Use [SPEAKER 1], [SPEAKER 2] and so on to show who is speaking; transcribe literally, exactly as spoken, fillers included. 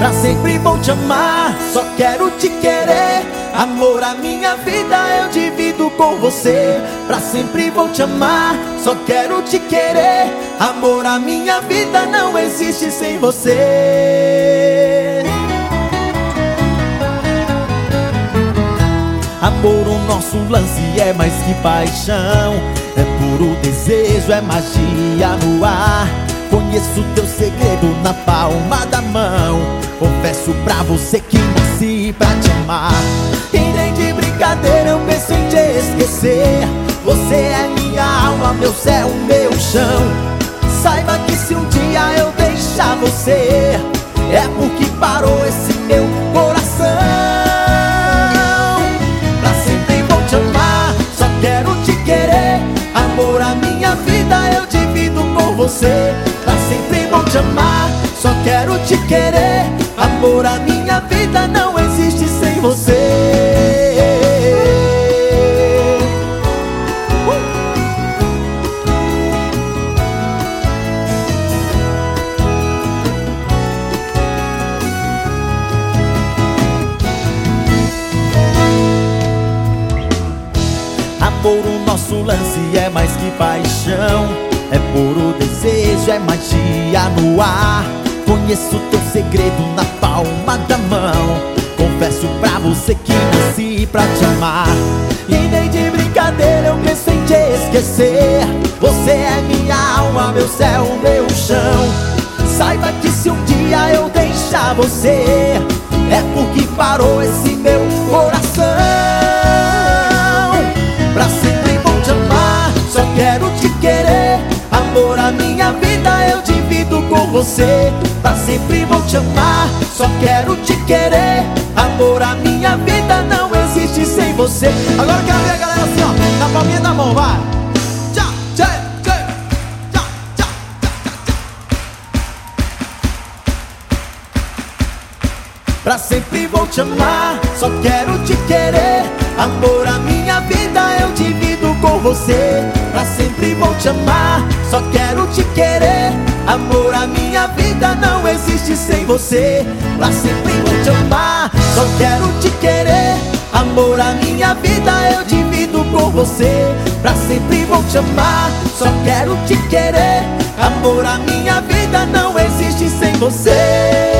[SPEAKER 1] pra sempre vou te amar, só quero te querer. Amor, a minha vida eu divido com você. Pra sempre vou te amar, só quero te querer. Amor, a minha vida não existe sem você. Amor, o nosso lance é mais que paixão, é puro desejo, é magia no ar. Conheço teu segredo na palma da mão. Confesso pra você que nasci pra te amar. E nem de brincadeira eu penso em te esquecer. Você é minha alma, meu céu, meu chão. Saiba que se um dia eu deixar você, é porque parou esse meu coração. Pra sempre vou te amar, só quero te querer. Amor, a minha vida eu divido com você. Pra sempre vou te amar, só quero te querer. Amor, a minha vida não existe sem você. uh! Amor, o nosso lance é mais que paixão, é puro desejo, é magia no ar. Conheço teu segredo na palma da mão. Confesso pra você que nasci pra te amar. E nem de brincadeira eu penso em te esquecer. Você é minha alma, meu céu, meu chão. Saiba que se um dia eu deixar você, é porque parou esse meu coração. Pra sempre vou te amar, só quero te querer. Amor, a minha vida eu divido com você. Pra sempre vou te amar, só quero te querer. Amor, a minha vida não existe sem você. Agora eu quero ver a galera assim, ó, na palminha da mão, vai. Tchau, tchau, tchau, tchau, tchau, tchau. Pra sempre vou te amar, só quero te querer. Amor, a minha vida eu divido com você. Pra sempre vou te amar, só quero te querer. Amor, a minha vida não existe sem você. Pra sempre vou te amar, só quero te querer. Amor, a minha vida eu divido com você. Pra sempre vou te amar, só quero te querer. Amor, a minha vida não existe sem você.